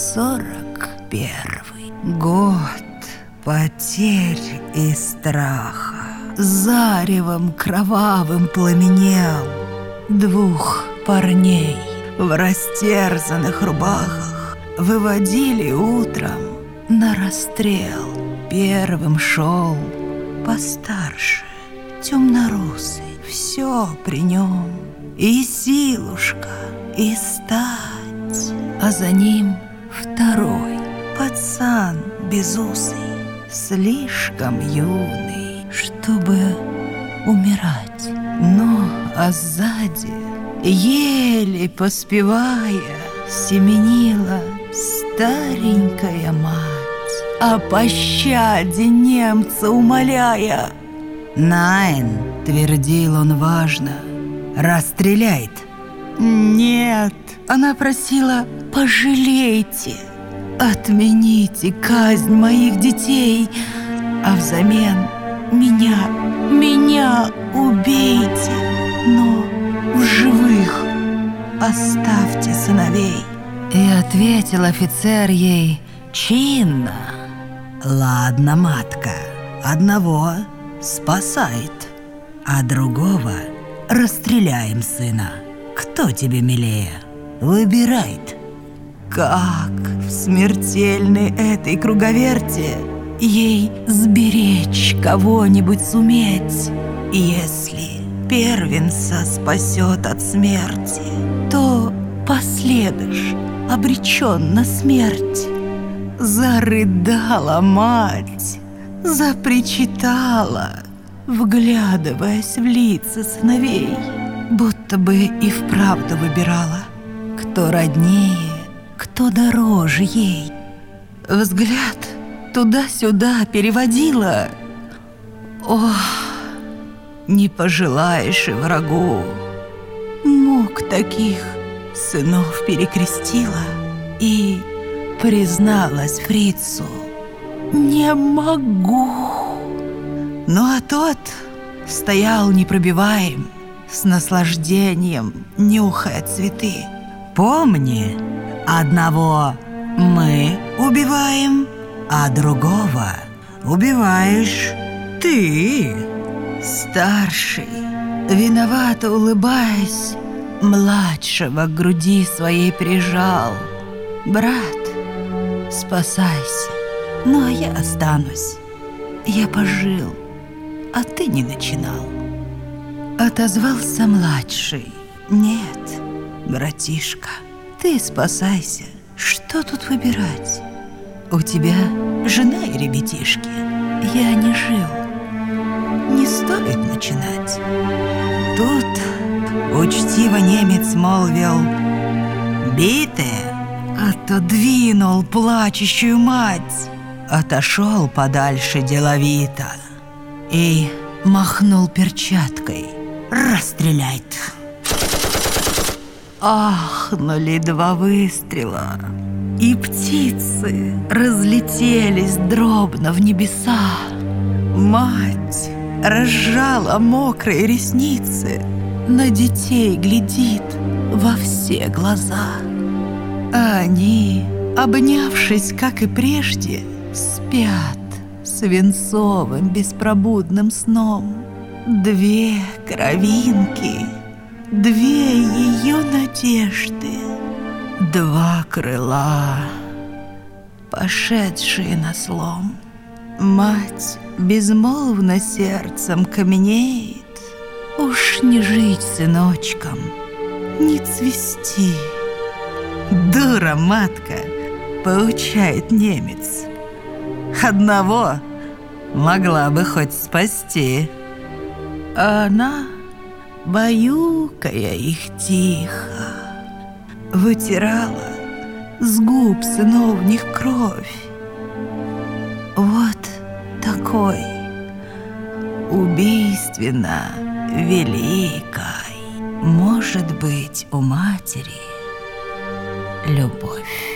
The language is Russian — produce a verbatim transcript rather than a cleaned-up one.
сорок первый. Год потерь и страха заревом кровавым пламенел. Двух парней в растерзанных рубахах выводили утром на расстрел. Первым шел постарше, темнорусый, все при нем, и силушка, и стать, а за ним второй пацан безусый, слишком юный, чтобы умирать. Ну, а сзади, еле поспевая, семенила старенькая мать, о пощаде немца умоляя. «Найн», — твердил он важно, — «расстреляет». «Нет», — она просила, — «пожалейте, отмените казнь моих детей, а взамен меня, меня убейте, но в живых оставьте сыновей». И ответил офицер ей чинно: «Ладно, матка, одного спасает, а другого расстреляем сына. Кто тебе милее? Выбирает». Как в смертельной этой круговерти ей сберечь кого-нибудь суметь? Если первенца спасет от смерти, то последуешь обречен на смерть. Зарыдала мать, запричитала, вглядываясь в лица сыновей, будто бы и вправду выбирала, кто роднее, кто дороже ей. Взгляд туда-сюда переводила. Ох, не пожелаешь и врагу. Мук таких сынов перекрестила и призналась фрицу: «Не могу». Ну а тот стоял непробиваем, с наслаждением нюхая цветы. «Помни, одного мы убиваем, а другого убиваешь ты». Старший, виновато улыбаясь, младшего к груди своей прижал. «Брат, спасайся, ну а я останусь. Я пожил, а ты не начинал». Отозвался младший: «Нет, братишка, ты спасайся. Что тут выбирать? У тебя жена и ребятишки. Я не жил. Не стоит начинать». Тут учтиво немец молвил: «Битые?» Отодвинул плачущую мать, отошел подальше деловито и махнул перчаткой: «Расстреляйте». Ахнули два выстрела, и птицы разлетелись дробно в небеса. Мать разжала мокрые ресницы, на детей глядит во все глаза. А они, обнявшись, как и прежде, спят свинцовым беспробудным сном. Две кровинки, две ее надежды, два крыла, пошедшие на слом. Мать безмолвно сердцем каменеет. Уж не жить сыночкам, не цвести. «Дура, матка!» — поучает немец. «Одного могла бы хоть спасти». А она, баюкая их тихо, вытирала с губ сыновних кровь. Вот такой убийственно великой может быть у матери любовь.